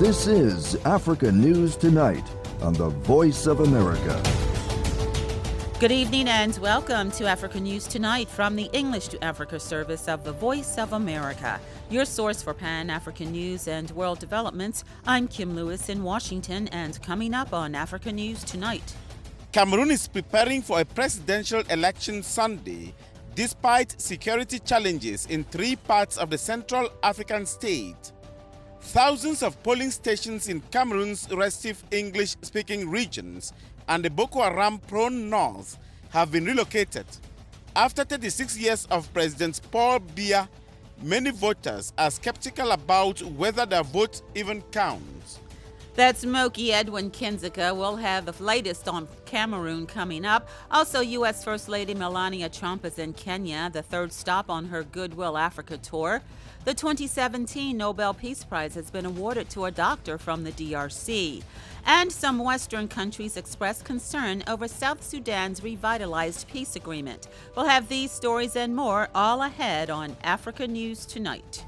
This is Africa News Tonight on the Voice of America. Good evening and welcome to Africa News Tonight from the English to Africa service of the Voice of America, your source for Pan-African news and world developments. I'm Kim Lewis in Washington, and coming up on Africa News Tonight. Cameroon is preparing for a presidential election Sunday despite security challenges in 3 parts of the Central African state. Thousands of polling stations in Cameroon's restive English-speaking regions and the Boko Haram-prone north have been relocated. After 36 years of President Paul Biya, many voters are skeptical about whether their vote even counts. That's Moki Edwin Kinzeka. We'll have the latest on Cameroon coming up. Also, U.S. First Lady Melania Trump is in Kenya, the 3rd stop on her Goodwill Africa tour. The 2017 Nobel Peace Prize has been awarded to a doctor from the DRC. And some Western countries express concern over South Sudan's revitalized peace agreement. We'll have these stories and more all ahead on Africa News Tonight.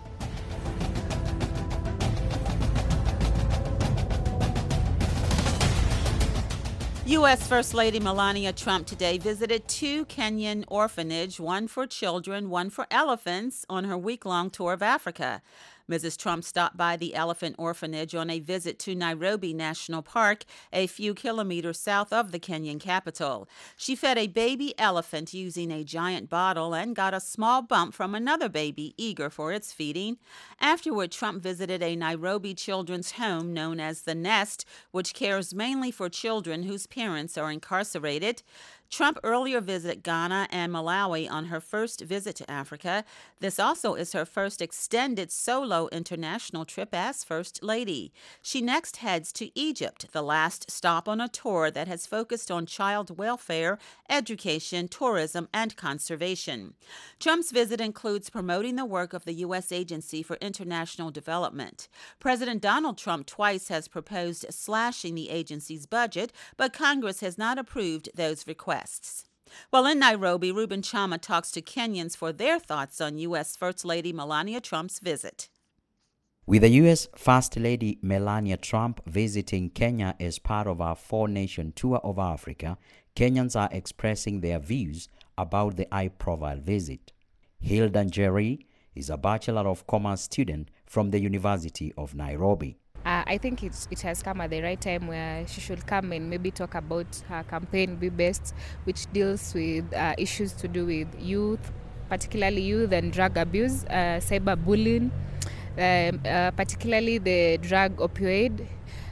U.S. First Lady Melania Trump today visited 2 Kenyan orphanages, one for children, one for elephants, on her week-long tour of Africa. Mrs. Trump stopped by the elephant orphanage on a visit to Nairobi National Park, a few kilometers south of the Kenyan capital. She fed a baby elephant using a giant bottle and got a small bump from another baby eager for its feeding. Afterward, Trump visited a Nairobi children's home known as The Nest, which cares mainly for children whose parents are incarcerated. Trump earlier visited Ghana and Malawi on her first visit to Africa. This also is her first extended solo international trip as First Lady. She next heads to Egypt, the last stop on a tour that has focused on child welfare, education, tourism, and conservation. Trump's visit includes promoting the work of the U.S. Agency for International Development. President Donald Trump twice has proposed slashing the agency's budget, but Congress has not approved those requests. Well, in Nairobi, Reuben Chama talks to Kenyans for their thoughts on U.S. First Lady Melania Trump's visit. With the U.S. First Lady Melania Trump visiting Kenya as part of our 4-nation tour of Africa, Kenyans are expressing their views about the high-profile visit. Hilda Njeri is a Bachelor of Commerce student from the University of Nairobi. I think it has come at the right time where she should come and maybe talk about her campaign, Be Best, which deals with issues to do with youth, particularly youth and drug abuse, cyberbullying, particularly the drug opioid.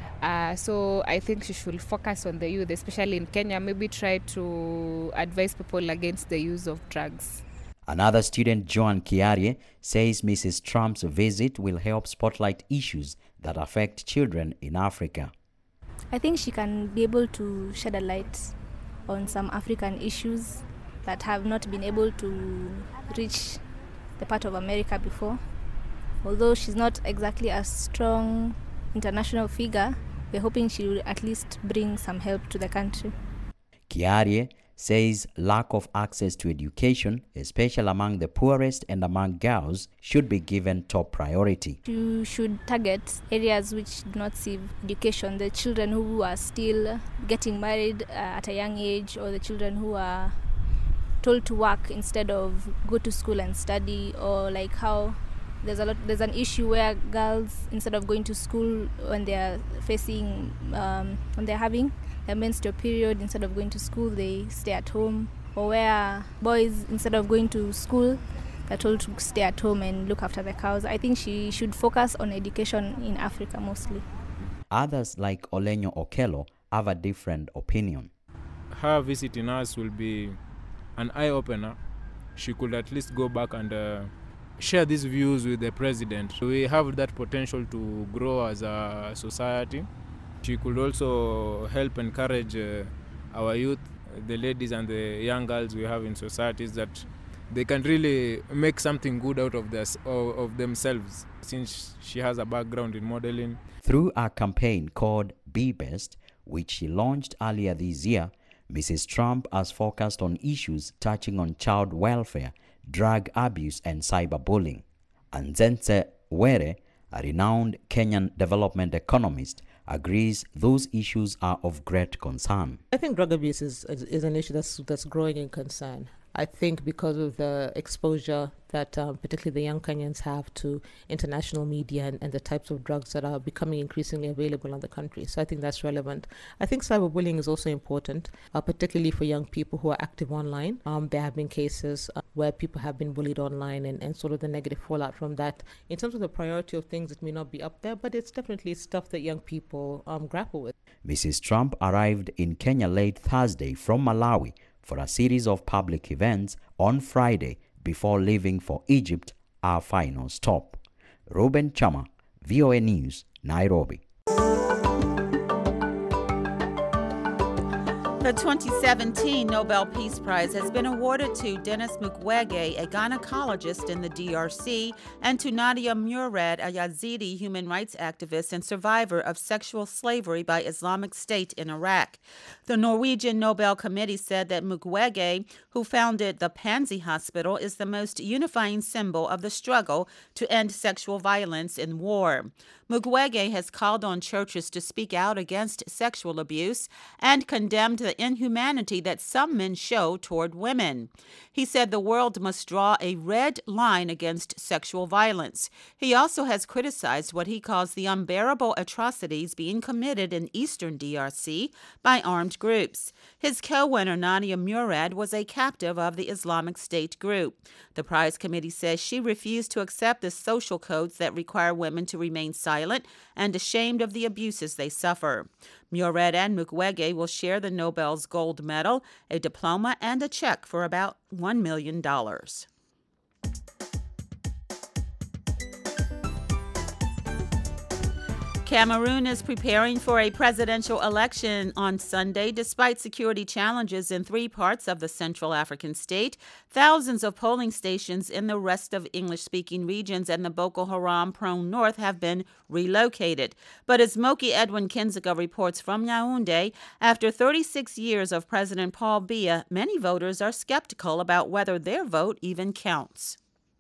So I think she should focus on the youth, especially in Kenya, maybe try to advise people against the use of drugs. Another student, Joan Kiarie, says Mrs. Trump's visit will help spotlight issues that affect children in Africa. I think she can be able to shed a light on some African issues that have not been able to reach the part of America before. Although she's not exactly a strong international figure, we're hoping she will at least bring some help to the country. Kiarie says lack of access to education, especially among the poorest and among girls, should be given top priority. You should target areas which do not see education, the children who are still getting married at a young age, or the children who are told to work instead of go to school and study, or like how there's an issue where girls, instead of going to school when they're when they're having a menstrual period, instead of going to school, they stay at home. Or where boys, instead of going to school, they're told to stay at home and look after the cows. I think she should focus on education in Africa mostly. Others, like Olenyo Okello, have a different opinion. Her visiting us will be an eye-opener. She could at least go back and share these views with the president. We have that potential to grow as a society. She could also help encourage our youth, the ladies and the young girls we have in societies, that they can really make something good out of themselves, since she has a background in modeling. Through a campaign called Be Best, which she launched earlier this year, Mrs. Trump has focused on issues touching on child welfare, drug abuse, and cyberbullying. Anzense Were, a renowned Kenyan development economist, agrees those issues are of great concern. I think drug abuse is an issue that's growing in concern. I think because of the exposure that particularly the young Kenyans have to international media and the types of drugs that are becoming increasingly available in the country. So I think that's relevant. I think cyberbullying is also important, particularly for young people who are active online. There have been cases where people have been bullied online and sort of the negative fallout from that. In terms of the priority of things, it may not be up there, but it's definitely stuff that young people grapple with. Mrs. Trump arrived in Kenya late Thursday from Malawi for a series of public events on Friday before leaving for Egypt, our final stop. Ruben Chama, VOA News, Nairobi. The 2017 Nobel Peace Prize has been awarded to Denis Mukwege, a gynecologist in the DRC, and to Nadia Murad, a Yazidi human rights activist and survivor of sexual slavery by Islamic State in Iraq. The Norwegian Nobel Committee said that Mukwege, who founded the Pansy Hospital, is the most unifying symbol of the struggle to end sexual violence in war. Mukwege has called on churches to speak out against sexual abuse and condemned the inhumanity that some men show toward women. He said the world must draw a red line against sexual violence. He also has criticized what he calls the unbearable atrocities being committed in eastern DRC by armed groups. His co-winner, Nadia Murad, was a captive of the Islamic State group. The prize committee says she refused to accept the social codes that require women to remain silent and ashamed of the abuses they suffer. Murad and Mukwege will share the Nobel's gold medal, a diploma, and a check for about $1 million. Cameroon is preparing for a presidential election on Sunday. Despite security challenges in 3 parts of the Central African state, thousands of polling stations in the rest of English-speaking regions and the Boko Haram-prone north have been relocated. But as Moki Edwin Kinziga reports from Yaoundé, after 36 years of President Paul Biya, many voters are skeptical about whether their vote even counts.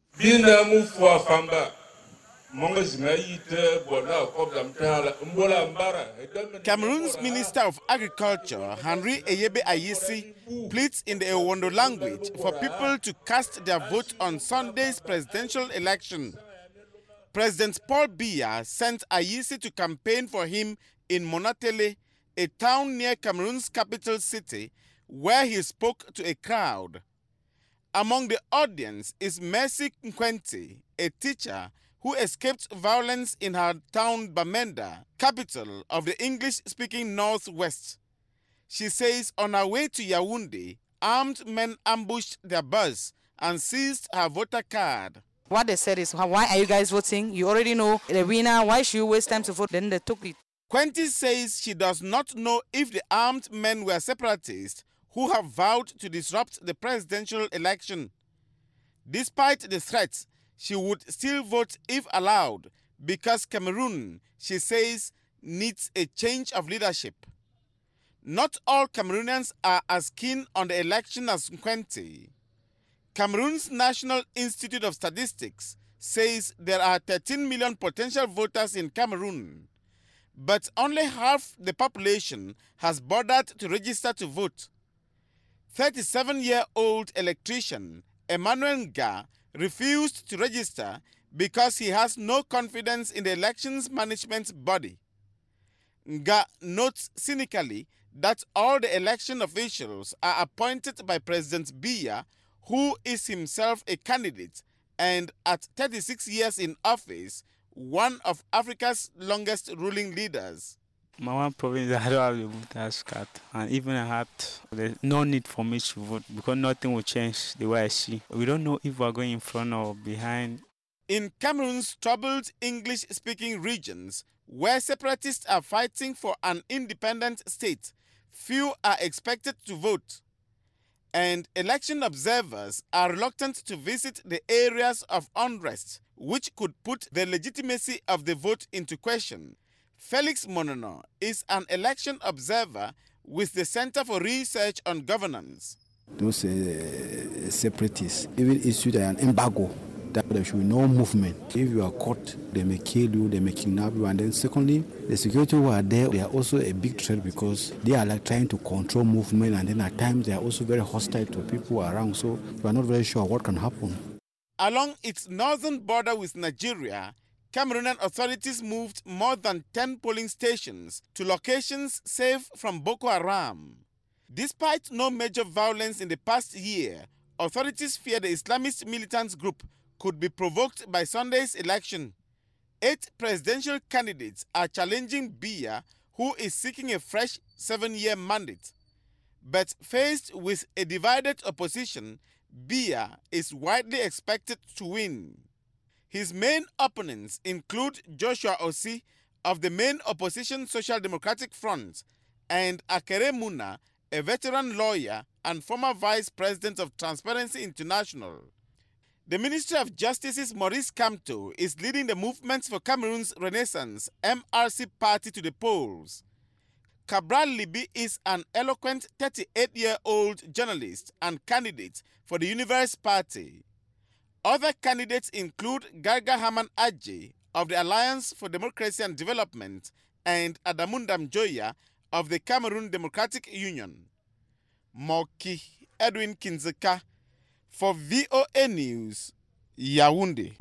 Cameroon's Minister of Agriculture, Henry Eyebe Ayisi, pleads in the Ewondo language for people to cast their vote on Sunday's presidential election. President Paul Biya sent Ayisi to campaign for him in Monatele, a town near Cameroon's capital city, where he spoke to a crowd. Among the audience is Mercy Nkwenti, a teacher who escaped violence in her town Bamenda, capital of the English-speaking Northwest. She says on her way to Yaoundé, armed men ambushed their bus and seized her voter card. What they said is, why are you guys voting? You already know the winner. Why should you waste time to vote? Then they took it. Quentin says she does not know if the armed men were separatists who have vowed to disrupt the presidential election. Despite the threats, she would still vote if allowed because Cameroon, she says, needs a change of leadership. Not all Cameroonians are as keen on the election as Nkwenti. Cameroon's National Institute of Statistics says there are 13 million potential voters in Cameroon, but only half the population has bothered to register to vote. 37-year-old electrician Emmanuel Nga refused to register because he has no confidence in the elections management body. Nga notes cynically that all the election officials are appointed by President Biya, who is himself a candidate and at 36 years in office, one of Africa's longest ruling leaders. My one problem is I don't have a voter's card, and even I had, there's no need for me to vote because nothing will change the way I see. We don't know if we're going in front or behind. In Cameroon's troubled English-speaking regions, where separatists are fighting for an independent state, few are expected to vote. And election observers are reluctant to visit the areas of unrest, which could put the legitimacy of the vote into question. Felix Monono is an election observer with the Center for Research on Governance. Those separatists even issued an embargo that there should be no movement. If you are caught, they may kill you, they may kidnap you. And then secondly, the security who are there, they are also a big threat because they are like trying to control movement, and then at times they are also very hostile to people around. So we are not very sure what can happen. Along its northern border with Nigeria, Cameroonian authorities moved more than 10 polling stations to locations safe from Boko Haram. Despite no major violence in the past year, authorities fear the Islamist militant group could be provoked by Sunday's election. 8 presidential candidates are challenging Biya, who is seeking a fresh 7-year mandate. But faced with a divided opposition, Biya is widely expected to win. His main opponents include Joshua Osi of the main opposition Social Democratic Front and Akere Muna, a veteran lawyer and former vice president of Transparency International. The Ministry of Justice's Maurice Kamto is leading the Movements for Cameroon's Renaissance (MRC) party to the polls. Cabral Libi is an eloquent 38-year-old journalist and candidate for the Universe Party. Other candidates include Garga Haman Adjei of the Alliance for Democracy and Development and Adamundam Joya of the Cameroon Democratic Union. Moki Edwin Kinzeka for VOA News, Yaoundé.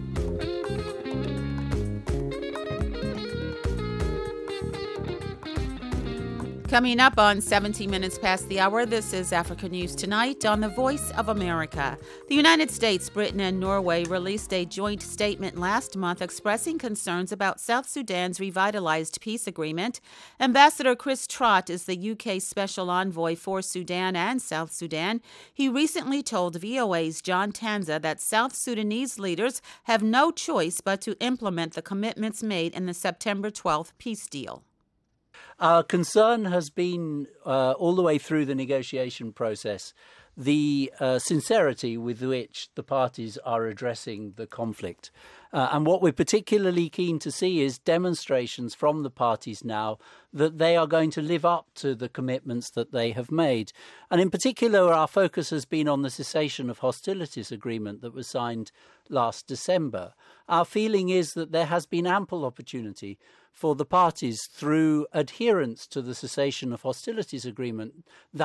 Coming up on 17 minutes past the hour, this is Africa News Tonight on the Voice of America. The United States, Britain, and Norway released a joint statement last month expressing concerns about South Sudan's revitalized peace agreement. Ambassador Chris Trott is the UK Special Envoy for Sudan and South Sudan. He recently told VOA's John Tanza that South Sudanese leaders have no choice but to implement the commitments made in the September 12th peace deal. Our concern has been, all the way through the negotiation process, the sincerity with which the parties are addressing the conflict. And what we're particularly keen to see is demonstrations from the parties now that they are going to live up to the commitments that they have made. And in particular, our focus has been on the cessation of hostilities agreement that was signed last December. Our feeling is that there has been ample opportunity for the parties through adherence to the cessation of hostilities agreement,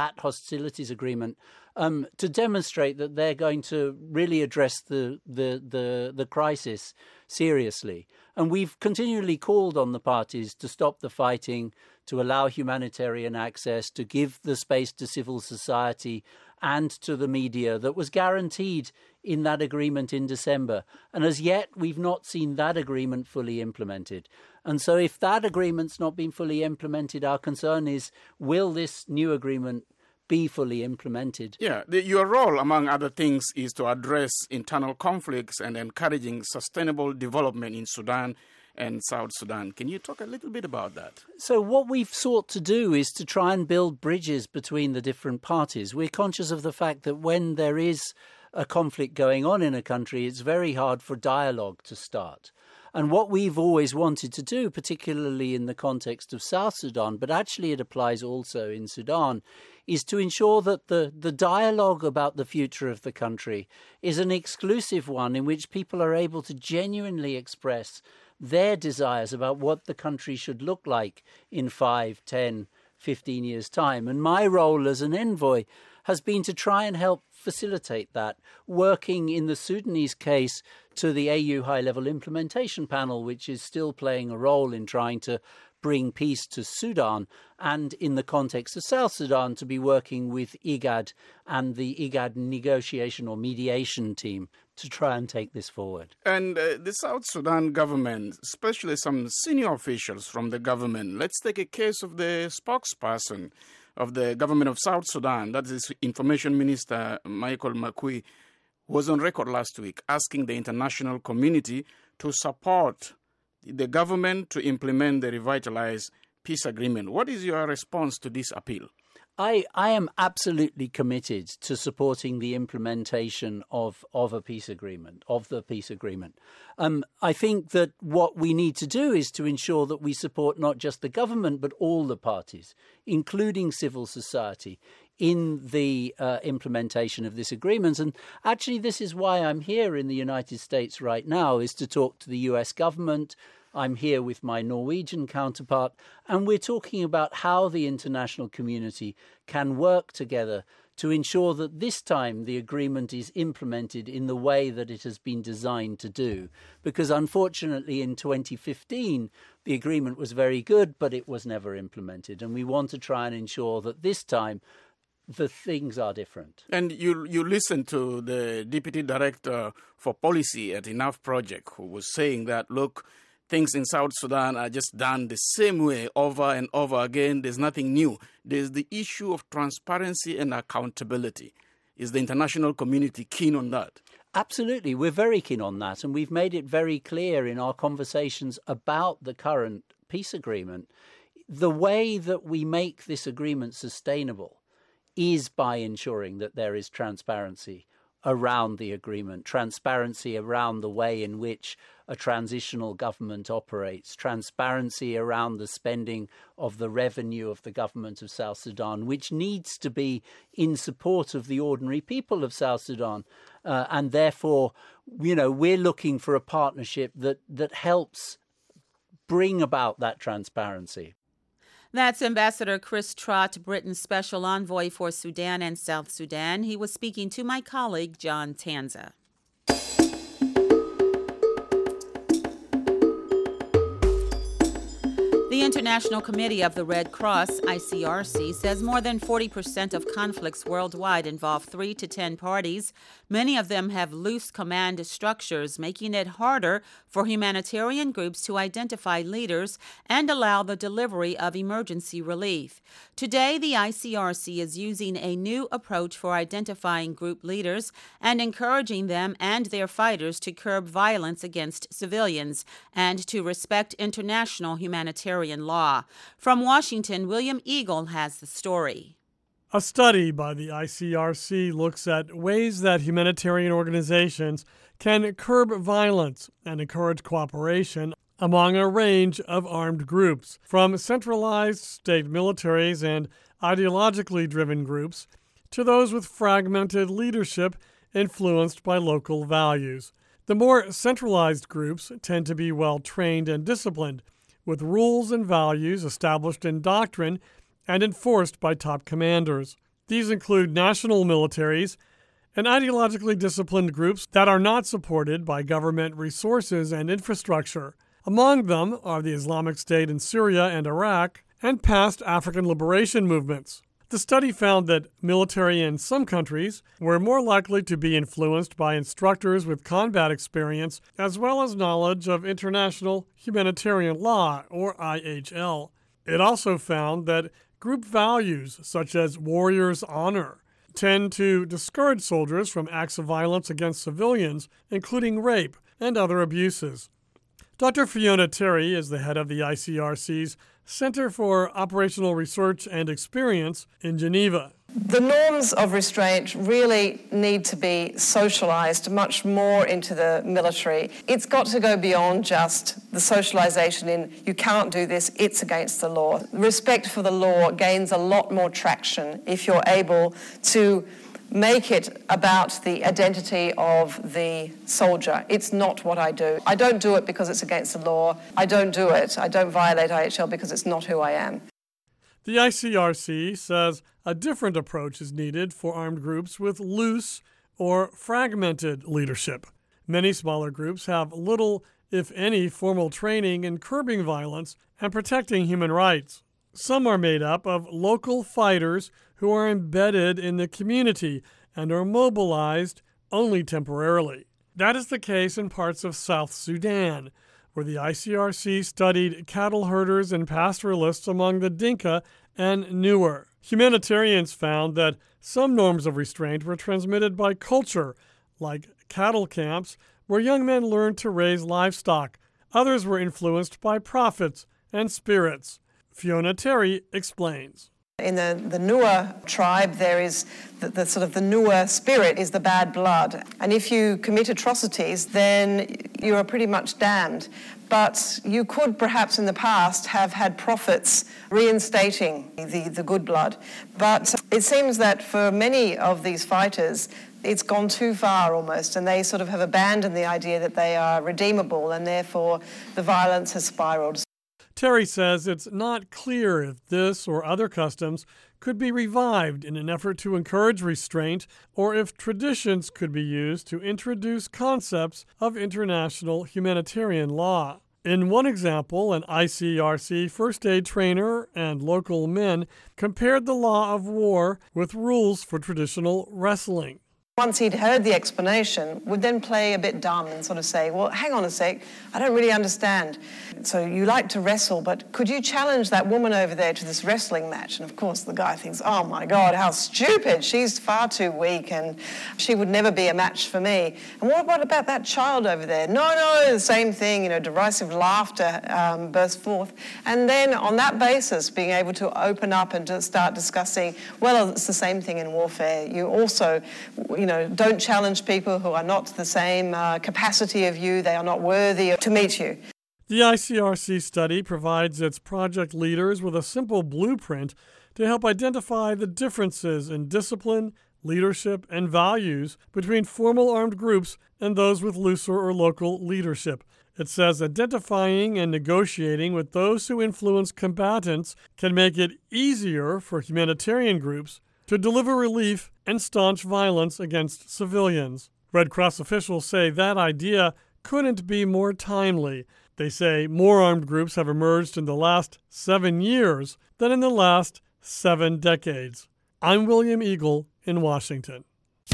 to demonstrate that they're going to really address the crisis seriously. And we've continually called on the parties to stop the fighting, to allow humanitarian access, to give the space to civil society and to the media that was guaranteed in that agreement in December. And as yet, we've not seen that agreement fully implemented. And so if that agreement's not been fully implemented, our concern is, will this new agreement be fully implemented? Yeah, your role, among other things, is to address internal conflicts and encouraging sustainable development in Sudan and South Sudan. Can you talk a little bit about that? So what we've sought to do is to try and build bridges between the different parties. We're conscious of the fact that when there is a conflict going on in a country, it's very hard for dialogue to start. And what we've always wanted to do, particularly in the context of South Sudan, but actually it applies also in Sudan, is to ensure that the dialogue about the future of the country is an exclusive one in which people are able to genuinely express their desires about what the country should look like in 5, 10, 15 years' time. And my role as an envoy has been to try and help facilitate that, working in the Sudanese case to the AU High-Level Implementation Panel, which is still playing a role in trying to bring peace to Sudan, and in the context of South Sudan to be working with IGAD and the IGAD negotiation or mediation team to try and take this forward. And the South Sudan government, especially some senior officials from the government, let's take a case of the spokesperson of the government of South Sudan, that is Information Minister Michael Makui, was on record last week asking the international community to support the government to implement the revitalized peace agreement. What is your response to this appeal? I am absolutely committed to supporting the implementation of the peace agreement. I think that what we need to do is to ensure that we support not just the government, but all the parties, including civil society, in the implementation of this agreement. And actually, this is why I'm here in the United States right now, is to talk to the US government. I'm here with my Norwegian counterpart, and we're talking about how the international community can work together to ensure that this time the agreement is implemented in the way that it has been designed to do. Because unfortunately in 2015, the agreement was very good, but it was never implemented. And we want to try and ensure that this time the things are different. And you listened to the Deputy Director for Policy at Enough Project, who was saying that, look, things in South Sudan are just done the same way over and over again. There's nothing new. There's the issue of transparency and accountability. Is the international community keen on that? Absolutely. We're very keen on that. And we've made it very clear in our conversations about the current peace agreement. The way that we make this agreement sustainable is by ensuring that there is transparency around the agreement, transparency around the way in which a transitional government operates, transparency around the spending of the revenue of the government of South Sudan, which needs to be in support of the ordinary people of South Sudan. And therefore, we're looking for a partnership that helps bring about that transparency. That's Ambassador Chris Trott, Britain's Special Envoy for Sudan and South Sudan. He was speaking to my colleague, John Tanza. The International Committee of the Red Cross, ICRC, says more than 40% of conflicts worldwide involve 3 to 10 parties. Many of them have loose command structures, making it harder for humanitarian groups to identify leaders and allow the delivery of emergency relief. Today, the ICRC is using a new approach for identifying group leaders and encouraging them and their fighters to curb violence against civilians and to respect international humanitarian law. From Washington, William Eagle has the story. A study by the ICRC looks at ways that humanitarian organizations can curb violence and encourage cooperation among a range of armed groups, from centralized state militaries and ideologically driven groups to those with fragmented leadership influenced by local values. The more centralized groups tend to be well-trained and disciplined, with rules and values established in doctrine and enforced by top commanders. These include national militaries and ideologically disciplined groups that are not supported by government resources and infrastructure. Among them are the Islamic State in Syria and Iraq and past African liberation movements. The study found that military in some countries were more likely to be influenced by instructors with combat experience as well as knowledge of international humanitarian law, or IHL. It also found that group values, such as warriors' honor, tend to discourage soldiers from acts of violence against civilians, including rape and other abuses. Dr. Fiona Terry is the head of the ICRC's Center for Operational Research and Experience in Geneva. The norms of restraint really need to be socialized much more into the military. It's got to go beyond just the socialization in, you can't do this, it's against the law. Respect for the law gains a lot more traction if you're able to make it about the identity of the soldier. It's not what I do. I don't do it because it's against the law. I don't do it. I don't violate IHL because it's not who I am. The ICRC says a different approach is needed for armed groups with loose or fragmented leadership. Many smaller groups have little, if any, formal training in curbing violence and protecting human rights. Some are made up of local fighters who are embedded in the community and are mobilized only temporarily. That is the case in parts of South Sudan, where the ICRC studied cattle herders and pastoralists among the Dinka and Nuer. Humanitarians found that some norms of restraint were transmitted by culture, like cattle camps, where young men learned to raise livestock. Others were influenced by prophets and spirits. Fiona Terry explains. In the Nuer tribe, there is the sort of the Nuer spirit is the bad blood. And if you commit atrocities, then you are pretty much damned. But you could perhaps in the past have had prophets reinstating the good blood. But it seems that for many of these fighters, it's gone too far almost, and they sort of have abandoned the idea that they are redeemable, and therefore the violence has spiraled. Terry says it's not clear if this or other customs could be revived in an effort to encourage restraint, or if traditions could be used to introduce concepts of international humanitarian law. In one example, an ICRC first aid trainer and local men compared the law of war with rules for traditional wrestling. Once he'd heard the explanation, would then play a bit dumb and sort of say, well, hang on a sec, I don't really understand. So you like to wrestle, but could you challenge that woman over there to this wrestling match? And of course the guy thinks, oh my God, how stupid. She's far too weak and she would never be a match for me. And what about that child over there? No, the same thing, derisive laughter burst forth. And then on that basis, being able to open up and to start discussing, well, it's the same thing in warfare. You also, don't challenge people who are not the same capacity of you. They are not worthy to meet you. The ICRC study provides its project leaders with a simple blueprint to help identify the differences in discipline, leadership, and values between formal armed groups and those with looser or local leadership. It says identifying and negotiating with those who influence combatants can make it easier for humanitarian groups to deliver relief and staunch violence against civilians. Red Cross officials say that idea couldn't be more timely. They say more armed groups have emerged in the last 7 years than in the last 7 decades. I'm William Eagle in Washington.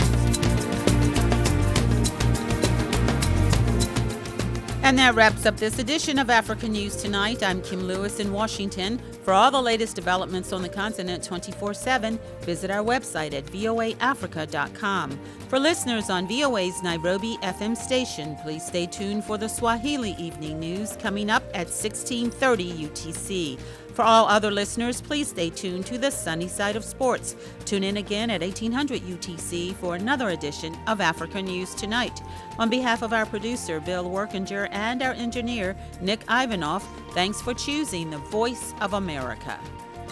And that wraps up this edition of Africa News Tonight. I'm Kim Lewis in Washington. For all the latest developments on the continent 24/7, visit our website at voaafrica.com. For listeners on VOA's Nairobi FM station, please stay tuned for the Swahili Evening News coming up at 16:30 UTC. For all other listeners, please stay tuned to the Sunny Side of Sports. Tune in again at 1800 UTC for another edition of Africa News Tonight. On behalf of our producer, Bill Workinger, and our engineer, Nick Ivanoff, thanks for choosing the Voice of America.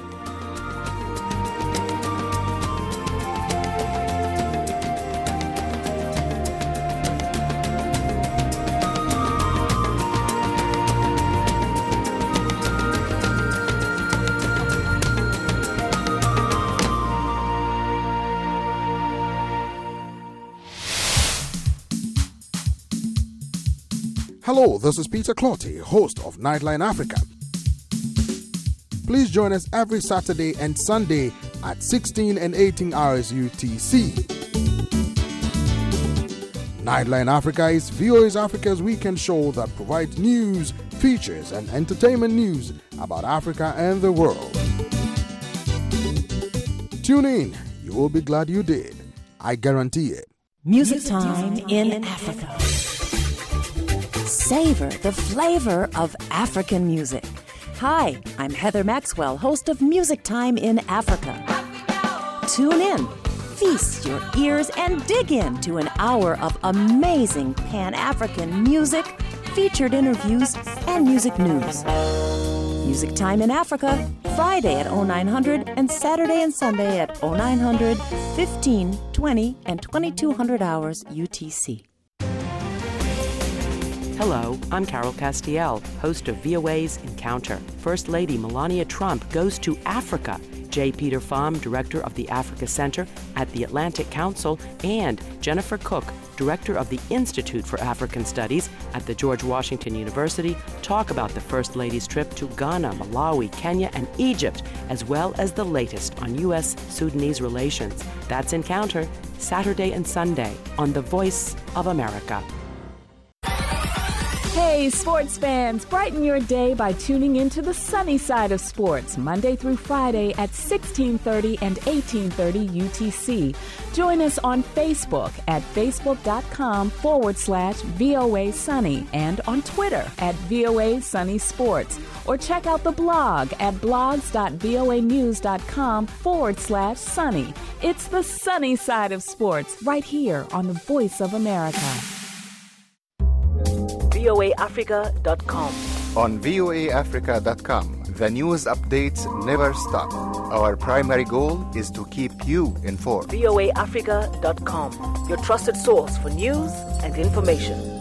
Hello, this is Peter Clotty, host of Nightline Africa. Please join us every Saturday and Sunday at 16 and 18 hours UTC. Nightline Africa is VOA Africa's weekend show that provides news, features, and entertainment news about Africa and the world. Tune in. You will be glad you did. I guarantee it. Music Time in Africa. Savor the flavor of African music. Hi, I'm Heather Maxwell, host of Music Time in Africa. Tune in, feast your ears, and dig into an hour of amazing Pan-African music, featured interviews, and music news. Music Time in Africa, Friday at 0900 and Saturday and Sunday at 0900, 15, 20, and 2200 hours UTC. Hello, I'm Carol Castiel, host of VOA's Encounter. First Lady Melania Trump goes to Africa. J. Peter Pham, director of the Africa Center at the Atlantic Council, and Jennifer Cook, director of the Institute for African Studies at the George Washington University, talk about the First Lady's trip to Ghana, Malawi, Kenya, and Egypt, as well as the latest on U.S.-Sudanese relations. That's Encounter, Saturday and Sunday on The Voice of America. Hey, sports fans, brighten your day by tuning into the sunny side of sports, Monday through Friday at 16:30 and 18:30 UTC. Join us on Facebook at facebook.com/VOA Sunny and on Twitter at VOA Sunny Sports. Or check out the blog at blogs.voanews.com/sunny. It's the sunny side of sports right here on the Voice of America. voaafrica.com. On voaafrica.com, the news updates never stop. Our primary goal is to keep you informed. voaafrica.com, your trusted source for news and information.